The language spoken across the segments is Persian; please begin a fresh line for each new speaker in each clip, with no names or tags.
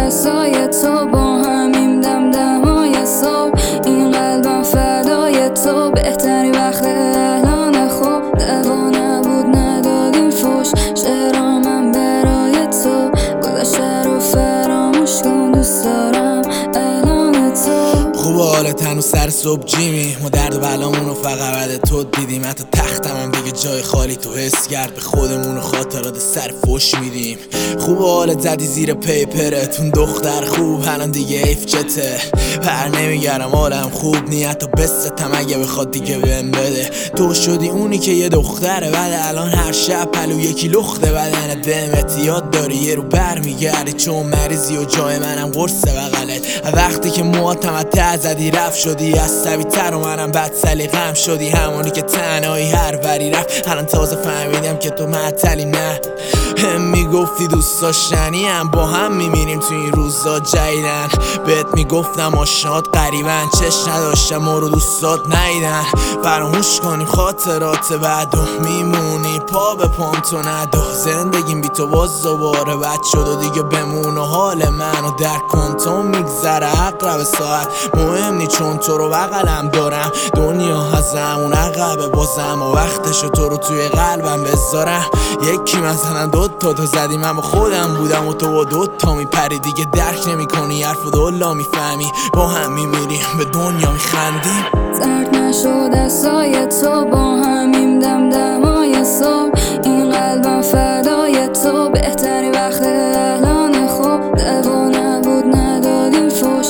دستای تو، با همین دمدمای صبح. این قلبم فدای تو، بهترین وقت الان خوب. دوا نبود ندادیم فوش، شعرامم برای تو. گذشته رو فراموش کن، دوست دارم الان تو.
خوب حالت هنوز سر صبح جیمی، ما درد و بلامونو فقط بعد تو دیدیم. حتی تختمم دیگه جای خالی تو حس کرد، به خودمون و خاطرات سر فوش میدیم. خوب حالت زدی زیر پیپرتون، دختر خوب الان دیگه ایف چته. پر نمیگرم حالم خوب نیت تا بستم اگه بخواد دیگه بهم بده. تو شدی اونی که یه دختره بعد الان هر شب پلو یکی لخته بدن دمت. یاد داری یه رو بر میگردی چون مریضی و جای منم قرص بغلت. وقتی که مواتم زدی رفت شدی عصبی تر و منم بد سلیقه‌ام شدی. همونی که تنهایی هر وری رفت، الان تازه فهمیدم که تو معطلی. نه هم میگفتی دوست داشتنیم، با هم میمیریم تو این روزا جدیدن. بهت میگفتم آشنات قریبن، چش نداشتم و رو دوستات نیدن. فراموش کنیم خاطرات بعد و میمونی پا به پام تو ندو. زندگیم بی تو باز دوباره بد شد و دیگه بمون و حال منو درک کن. تو میگذره اقرب ساعت مهم نی چون تو رو بغلم دارم. دنیا ازمون عقبه بازم و وقتشو تو رو توی قلبم بذارم. یکی مثلا دوتا تو زدی من با خودم بودم و تو با دوتا میپری. دیگه درک نمی کنی حرف و دولا میفهمی، با هم میمیریم به دنیا میخندیم.
زرد نشو دستای تو، با همین دمدمای صبح. این قلبم فدای تو، بهترین وقت الان خوب. دوا نبود ندادیم فوش،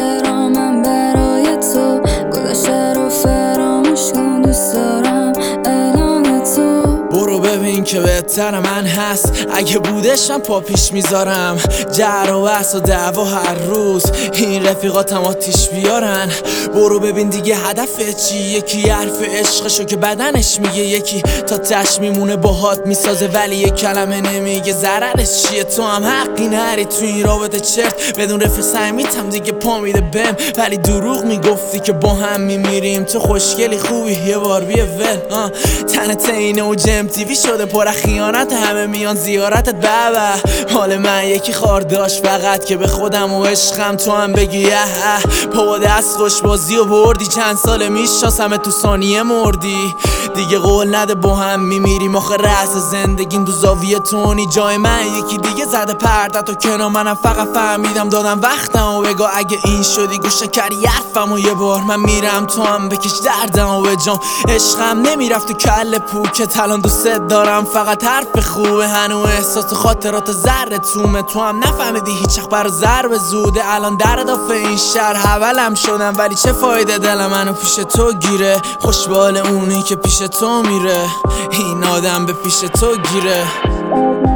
شعرامم برای تو. گذشته رو فراموش کن، دوست دارم الان تو.
برو ببین که بهتر من هست، اگه بودشم پا پیش میذارم. جر و بحث و دعوا هر روز، این رفیقاتم آتیش بیارن. برو ببین دیگه هدف چی، یکی حرف عشقشو که بدنش میگه، یکی تا تش میمونه باهات میسازه ولی یک کلمه نمیگه ضررش چیه. تو هم حقی نری تو این رابطه چرت، بدون رفیق سمیتم دیگه پا میده بهم. ولی دروغ میگفتی که با هم میمیریم، تو خوشگلی خوبی یه بار بیا ول. تنت اینه و جم تیوی شده پر خیانت، همه میان زیارتت بابا. حال من یکی خار داشت فقط که به خودم و عشقم تو هم بگی بابا دست خوش بازی و بردی. چند سال میشناسم تو ثانیه مردی. دیگه قول نده با هم میمیریم، آخه رأس زندگیم تو زاویه تونی. جای من یکی دیگه زده پردت و کنار منم فقط فهمیدم دادم وقتم و بگا اگه این شدی گوشه کردی حرفم و یه بار من میرم تو هم بکش دردم و به جام. عشقم نمیرفت تو کل پوکت، الان دوست دارم فقط حرف خوبه. هنو احساس و خاطرات ذره تومه، تو هم نفهمیدی هیچ وقت برا ضرب زوده. الان در اضافه این شهر حولم شدم ولی چه فایده، دل منو پیش تو گیره. خوشبال اونی که پیش تو میره، این آدم به پیش تو گیره.